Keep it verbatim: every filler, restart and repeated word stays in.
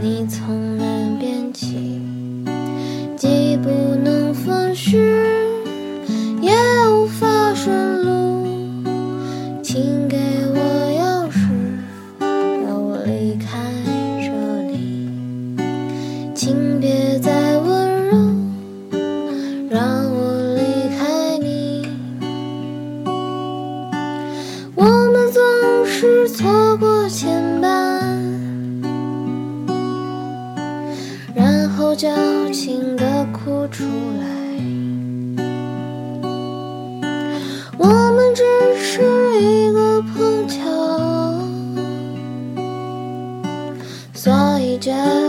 你从南边起，既不能分饰，也无法顺路。请给我钥匙，让我离开这里。请别再温柔，让我离开你。我们总是错过牵绊，然后矫情地哭出来。我们只是一个碰巧，所以这